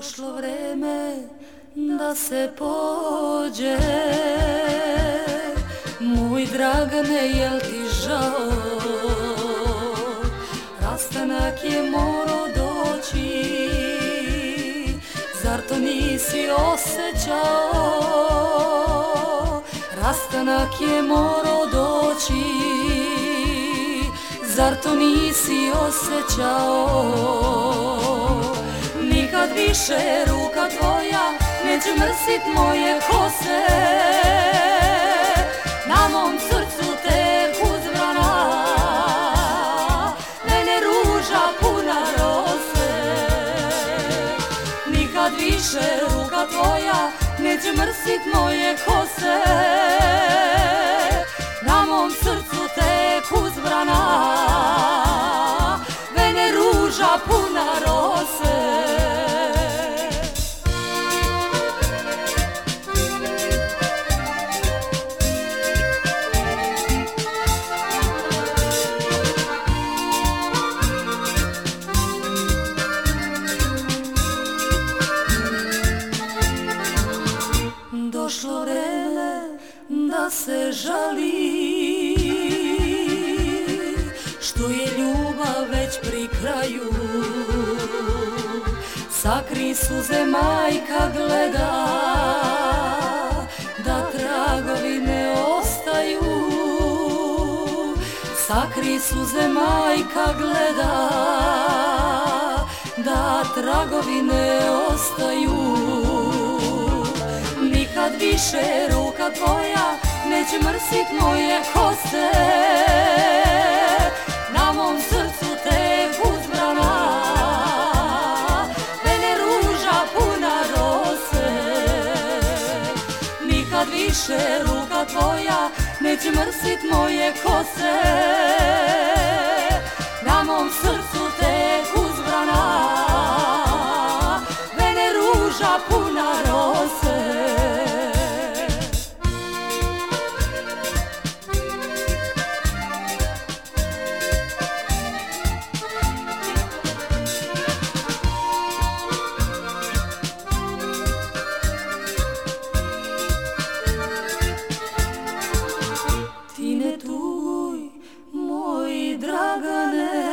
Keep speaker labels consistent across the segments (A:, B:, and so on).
A: Došlo vreme da se pođe, moj Dragane, jel ti žao? Rastanak je morao doći, zar to nisi osjećao? Rastanak je morao doći, zar to nisi osjećao? Nikad više ruka tvoja neće mrsit moje kose, na mom srcu tek uzbrana, mene ruža puna rose. Nikad više ruka tvoja neće mrsit moje kose, na mom srcu tek uzbrana, mene ruža puna rose. Došlo vreme da se žali, što je ljubav već pri kraju. Sakri suze, majka gleda, da tragovi ne ostaju. Sakri suze, majka gleda, da tragovi ne ostaju. Nikad više ruka tvoja neće mrsit moje kose, na mom srcu tek uzbrana, mene ruža puna rose. Nikad više ruka tvoja neće mrsit moje kose, na mom srcu tek uzbrana, mene ruža puna rose. Ti ne tuj, moj Dragane,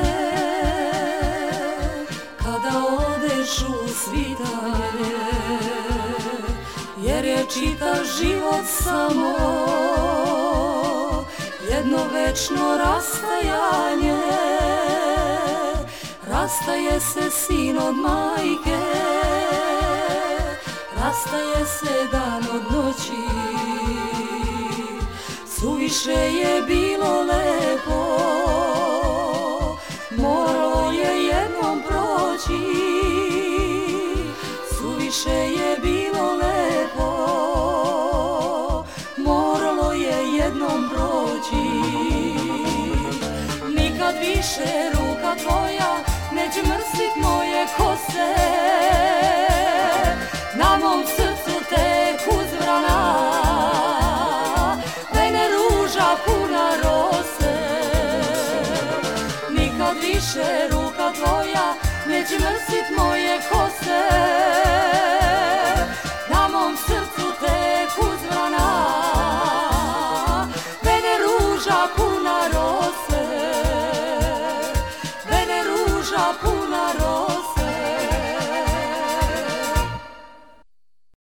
A: kada odeš u svitanje, jer je čitav život samo jedno večno rastajanje. Rastaje se sin od majke, rastaje se dan od noći. Suviše je bilo lepo, moralo je jednom proći. Suviše je bilo lepo, moralo je jednom proći. Nikad više ruka tvoja neće mrsit moje kose, na mom srcu tek uzbrana, mene ruža puna rose. Nikad više ruka tvoja neće mrsit moje